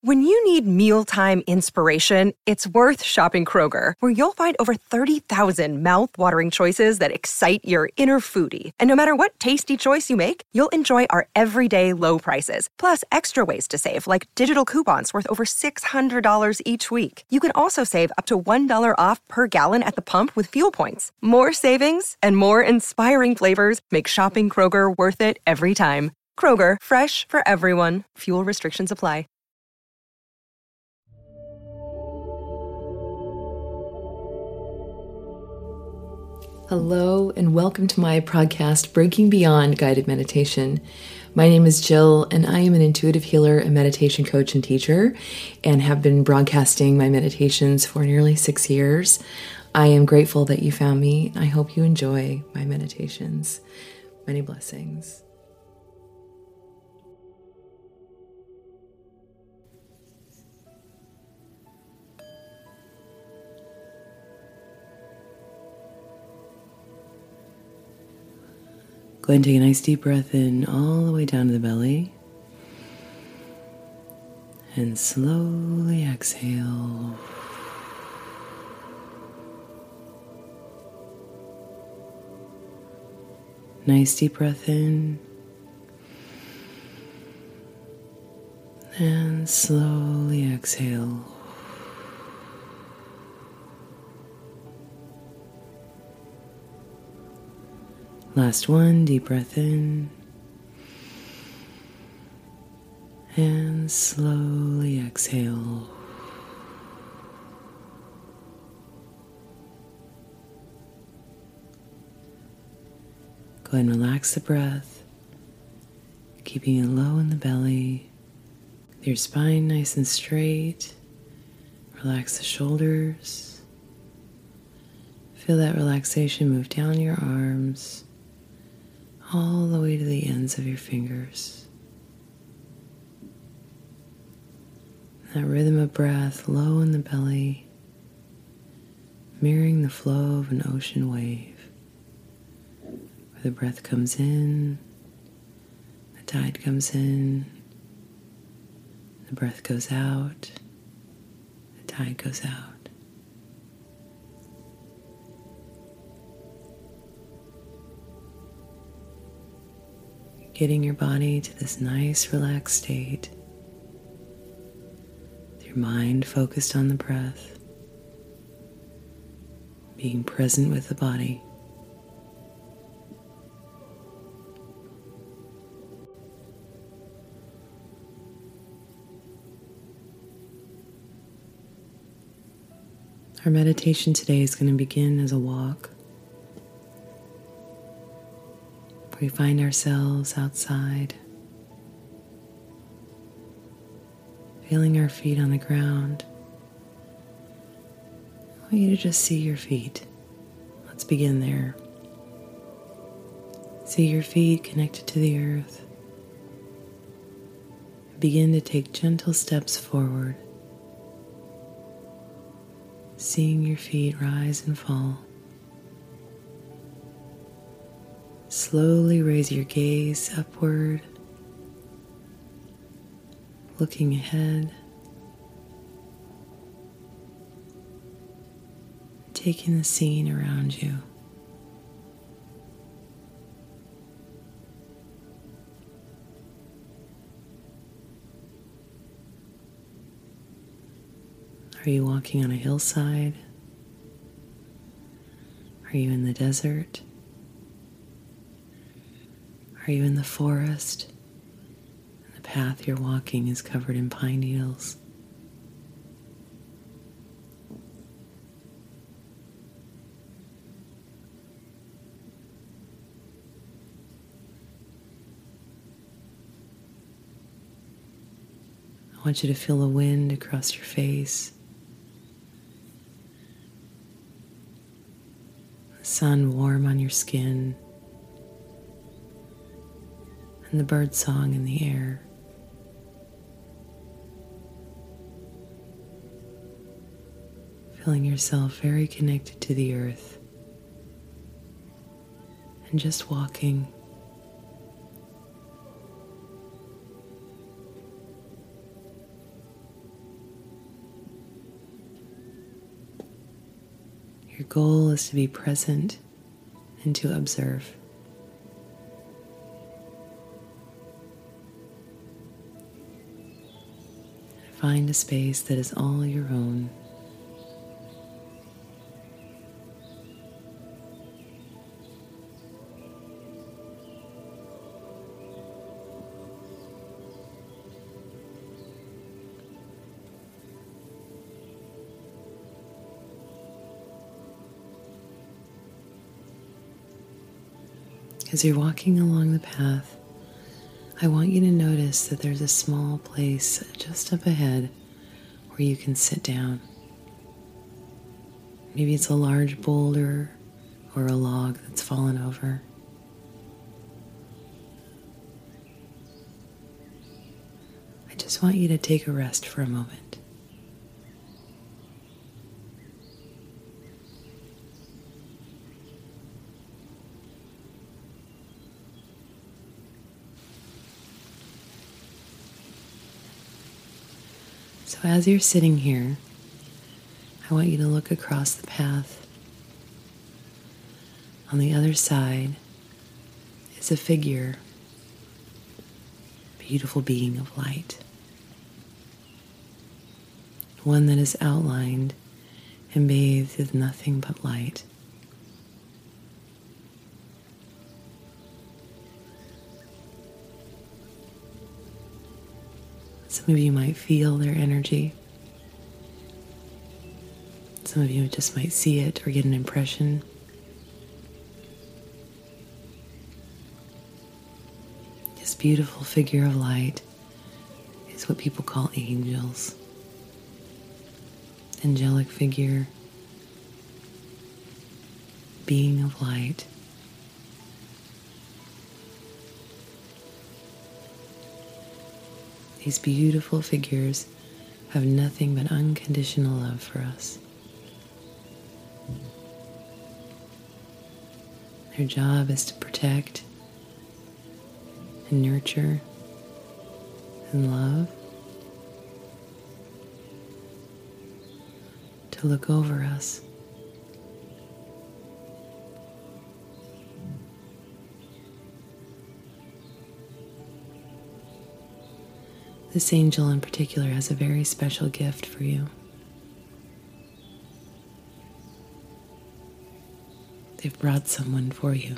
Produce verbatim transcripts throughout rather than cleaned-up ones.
When you need mealtime inspiration, it's worth shopping Kroger, where you'll find over thirty thousand mouth-watering choices that excite your inner foodie. And no matter what tasty choice you make, you'll enjoy our everyday low prices, plus extra ways to save, like digital coupons worth over six hundred dollars each week. You can also save up to one dollar off per gallon at the pump with fuel points. More savings and more inspiring flavors make shopping Kroger worth it every time. Kroger, fresh for everyone. Fuel restrictions apply. Hello, and welcome to my podcast, Breaking Beyond Guided Meditation. My name is Jill, and I am an intuitive healer, a meditation coach, and teacher, and have been broadcasting my meditations for nearly six years. I am grateful that you found me. I hope you enjoy my meditations. Many blessings. Go ahead and take a nice deep breath in all the way down to the belly. And slowly exhale. Nice deep breath in. And slowly exhale. Last one, deep breath in, and slowly exhale. Go ahead and relax the breath, keeping it low in the belly, with your spine nice and straight. Relax the shoulders. Feel that relaxation move down your arms, all the way to the ends of your fingers. That rhythm of breath low in the belly, mirroring the flow of an ocean wave, where the breath comes in, the tide comes in, the breath goes out, the tide goes out. Getting your body to this nice relaxed state, with your mind focused on the breath, being present with the body. Our meditation today is going to begin as a walk. We find ourselves outside, feeling our feet on the ground. I want you to just see your feet. Let's begin there. See your feet connected to the earth. Begin to take gentle steps forward, seeing your feet rise and fall. Slowly raise your gaze upward, looking ahead, taking the scene around you. Are you walking on a hillside? Are you in the desert? Are you in the forest, and the path you're walking is covered in pine needles? I want you to feel the wind across your face, the sun warm on your skin, and the bird song in the air. Feeling yourself very connected to the earth and just walking. Your goal is to be present and to observe. Find a space that is all your own. As you're walking along the path, I want you to notice that there's a small place just up ahead where you can sit down. Maybe it's a large boulder or a log that's fallen over. I just want you to take a rest for a moment. So as you're sitting here, I want you to look across the path. On the other side is a figure, a beautiful being of light. One that is outlined and bathed with nothing but light. Some of you might feel their energy. Some of you just might see it or get an impression. This beautiful figure of light is what people call angels. Angelic figure, being of light. These beautiful figures have nothing but unconditional love for us. Their job is to protect and nurture and love, to look over us. This angel in particular has a very special gift for you. They've brought someone for you.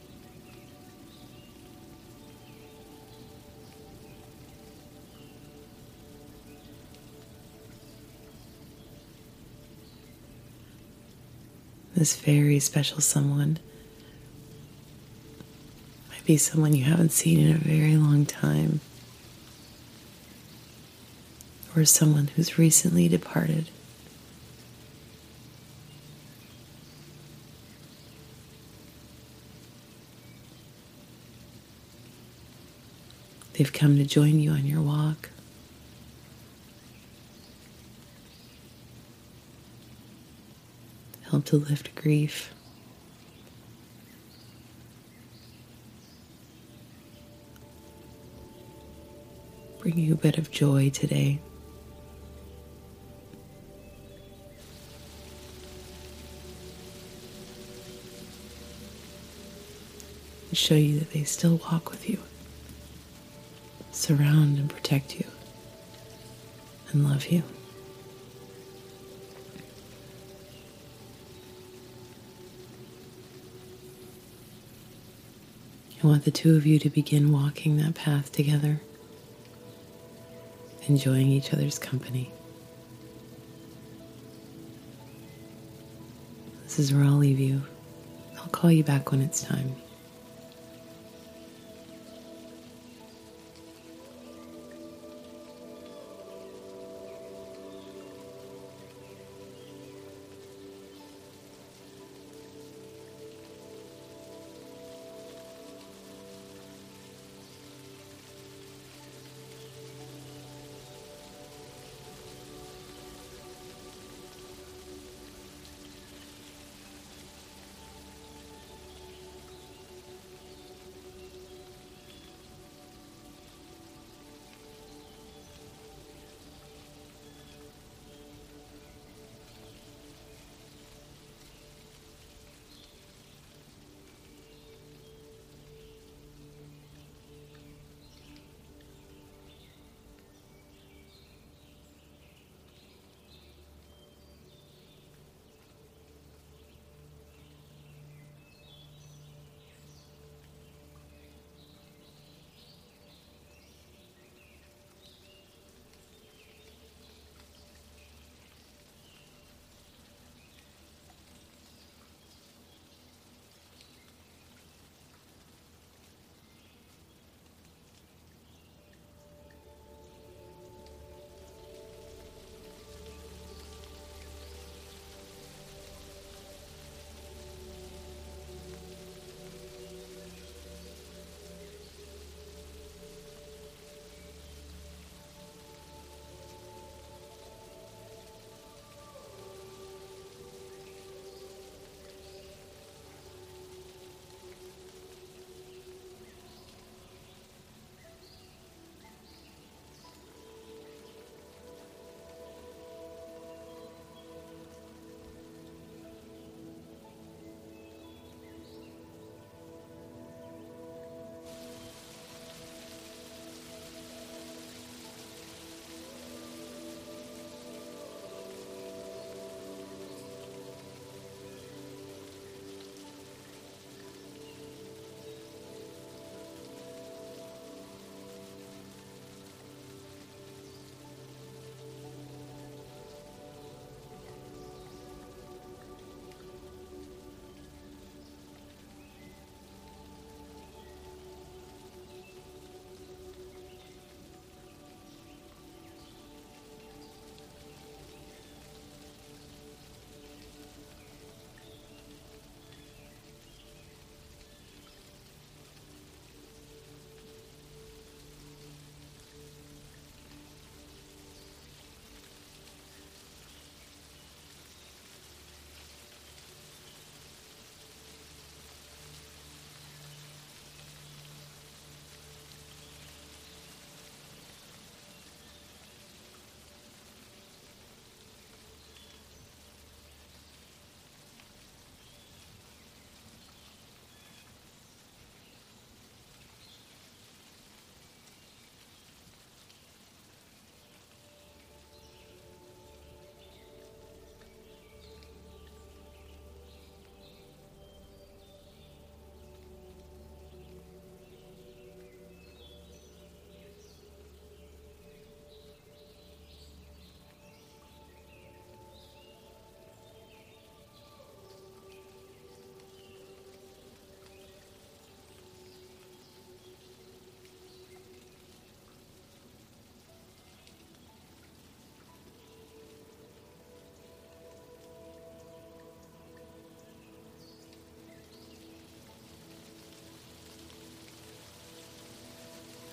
This very special someone might be someone you haven't seen in a very long time, or someone who's recently departed. They've come to join you on your walk. Help to lift grief. Bring you a bit of joy today. And show you that they still walk with you, surround and protect you, and love you. I want the two of you to begin walking that path together, enjoying each other's company. This is where I'll leave you. I'll call you back when it's time.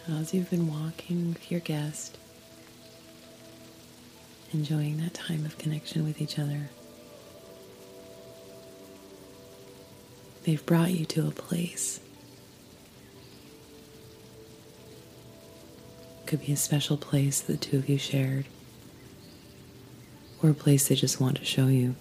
as you've been walking with your guest, enjoying that time of connection with each other. They've brought you to a place. It could be a special place the two of you shared, or a place they just want to show you.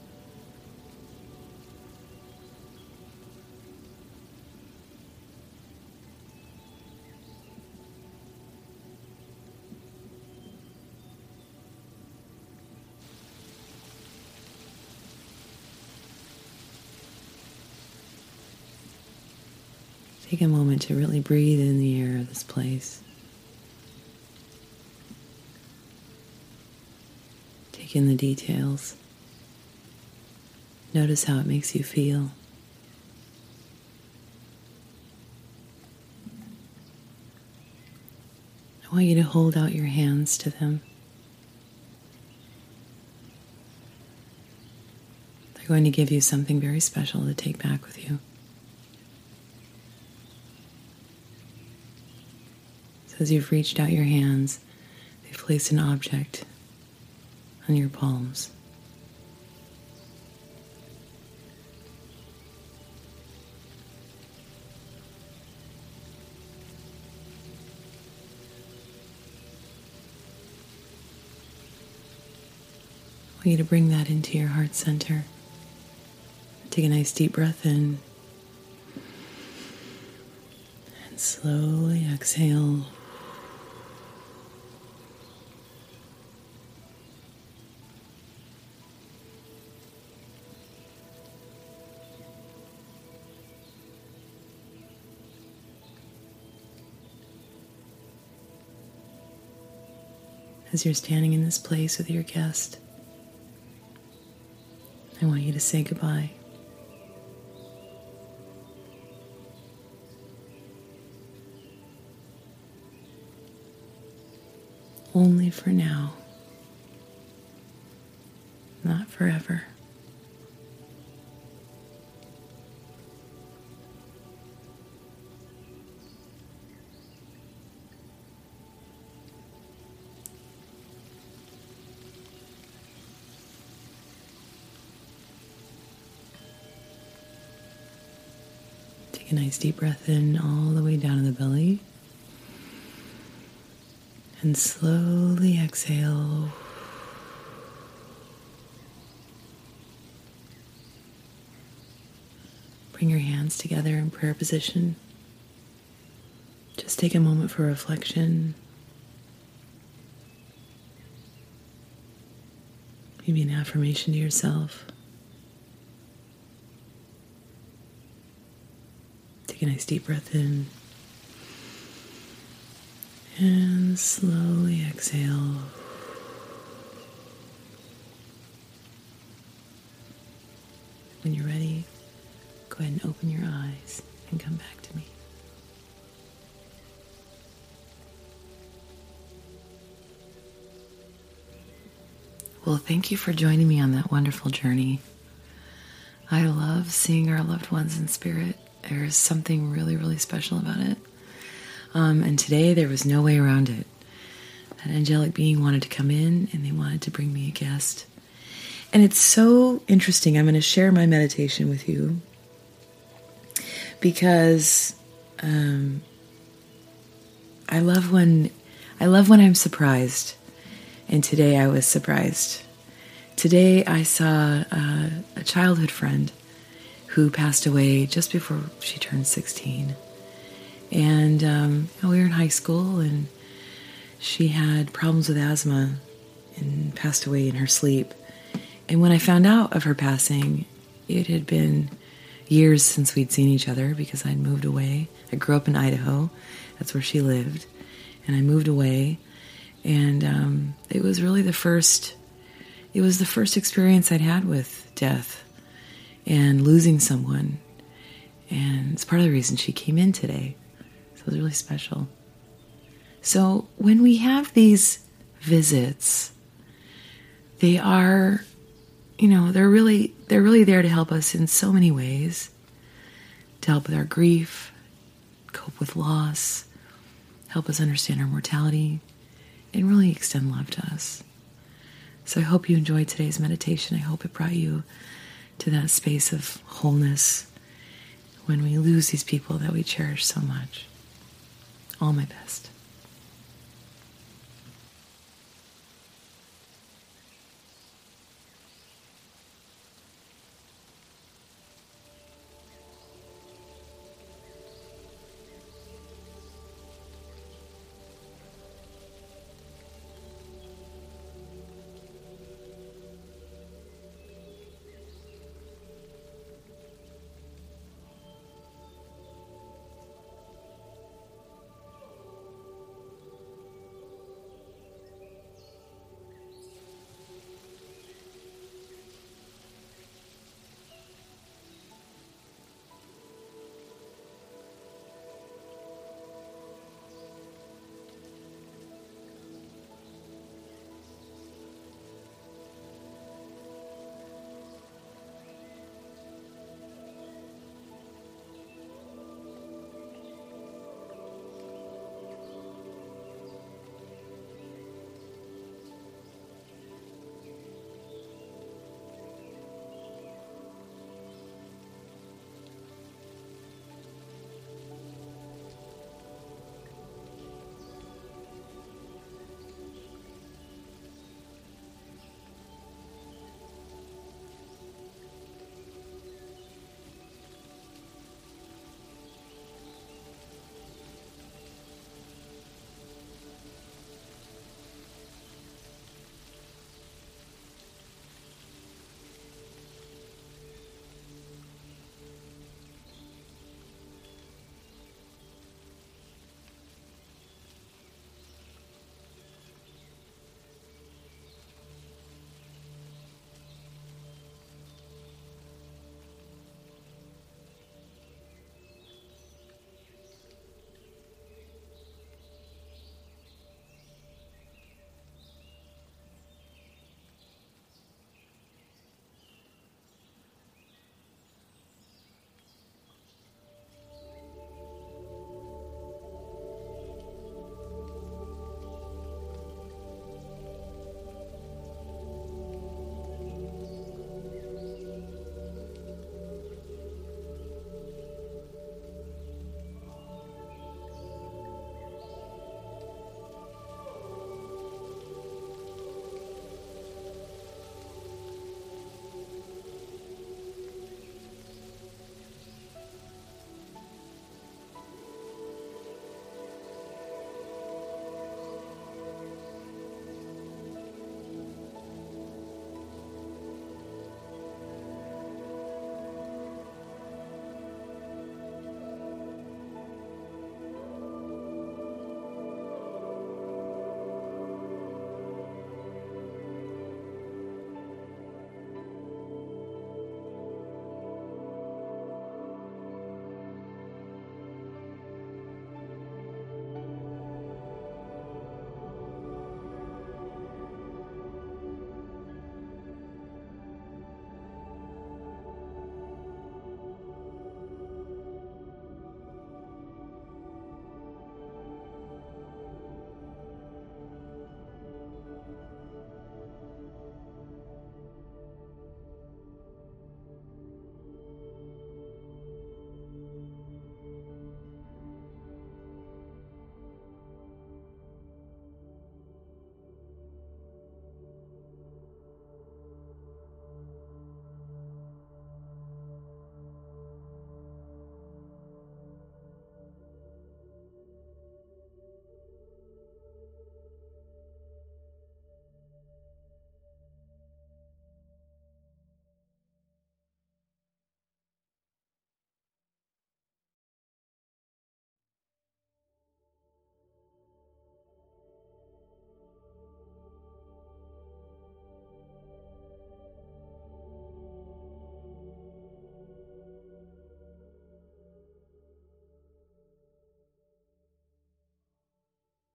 Take a moment to really breathe in the air of this place. Take in the details. Notice how it makes you feel. I want you to hold out your hands to them. They're going to give you something very special to take back with you. As you've reached out your hands, they've placed an object on your palms. I want you to bring that into your heart center. Take a nice deep breath in. And slowly exhale. As you're standing in this place with your guest, I want you to say goodbye. Only for now, not forever. Take a nice deep breath in all the way down to the belly. And slowly exhale. Bring your hands together in prayer position. Just take a moment for reflection. Maybe an affirmation to yourself. Take a nice deep breath in. And slowly exhale. When you're ready, go ahead and open your eyes and come back to me. Well, thank you for joining me on that wonderful journey. I love seeing our loved ones in spirit. There's something really, really special about it. Um, and today there was no way around it. That angelic being wanted to come in and they wanted to bring me a guest. And it's so interesting. I'm going to share my meditation with you because um, I love when I love when I'm surprised. And today I was surprised. Today I saw uh, a childhood friend who passed away just before she turned sixteen. And um, we were in high school, and she had problems with asthma and passed away in her sleep. And when I found out of her passing, it had been years since we'd seen each other because I'd moved away. I grew up in Idaho. That's where she lived. And I moved away. And um, it was really the first, it was the first experience I'd had with death and losing someone. And it's part of the reason she came in today. So it was really special. So when we have these visits, they are, you know, they're really, they're really there to help us in so many ways. To help with our grief, cope with loss, help us understand our mortality, and really extend love to us. So I hope you enjoyed today's meditation. I hope it brought you to that space of wholeness when we lose these people that we cherish so much. All my best.